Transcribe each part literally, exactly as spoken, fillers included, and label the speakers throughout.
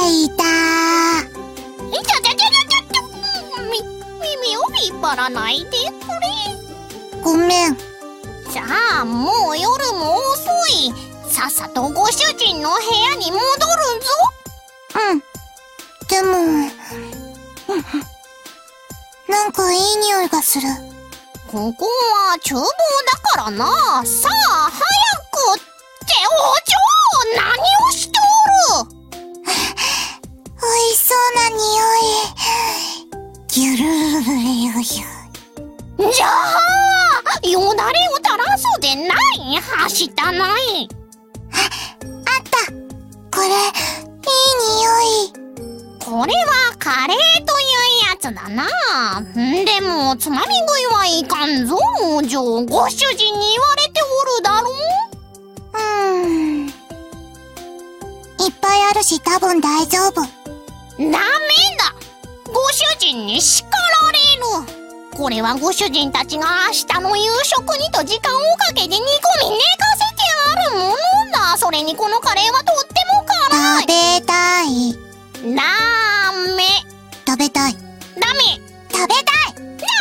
Speaker 1: いた。
Speaker 2: ちょちょちょちょちょ、み、耳を引っ張らないでくれ。
Speaker 1: ごめん。
Speaker 2: じゃあもう夜も遅い。さっさとご主人の部屋に戻るぞ。
Speaker 1: うん。でも、なんかいい匂いがする。
Speaker 2: ここは厨房だからな。さあ早くってお嬢、何をしておる。
Speaker 1: 美味しそうな匂い。ぎゅるるるるる。
Speaker 2: じゃあよだれを垂らすでない。はしたない。
Speaker 1: あったこれいい匂い。
Speaker 2: これはカレーというやつだな。でもつまみ食いはいかんぞお嬢。ご主人に言われておるだろう。
Speaker 1: うーん、いっぱいあるし多分大丈夫。
Speaker 2: ダメだ、ご主人に叱られる。これはご主人たちが明日の夕食にと時間をかけて煮込み寝かせてあるものだ。それにこのカレーはとっても辛い。
Speaker 1: 食べたい。
Speaker 2: ダメ。
Speaker 1: 食べたい。
Speaker 2: ダメ。
Speaker 1: 食べたい。ダメ。食べたい。食べたい。食べたい。食べたい。食べたい。食べたい。食べたい。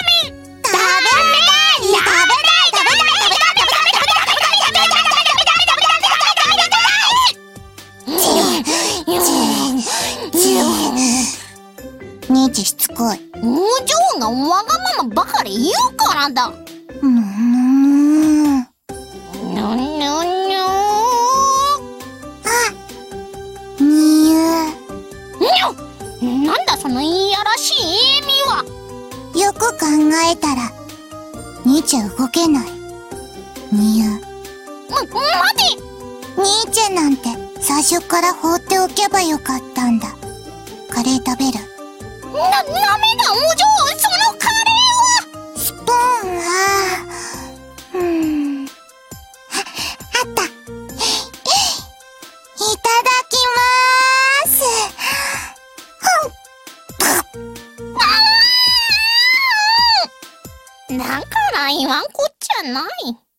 Speaker 1: ニーチしつこい。
Speaker 2: お嬢がわがままばかり言うからだ。
Speaker 1: ぬぬ
Speaker 2: ぬぬぬ
Speaker 1: あ、にゅ
Speaker 2: にょ。なんだそのいやらしい笑みは。
Speaker 1: よく考えたらニーチェ動けない。にゅ
Speaker 2: ま、待て。
Speaker 1: ニーチェなんて最初から放っておけばよかったんだ。カレー食べる？
Speaker 2: な、ダメだお嬢、そのカレーは。
Speaker 1: スプーンは、うーん、あ、あった。いただきまーす。
Speaker 2: だから言わんこっちゃない。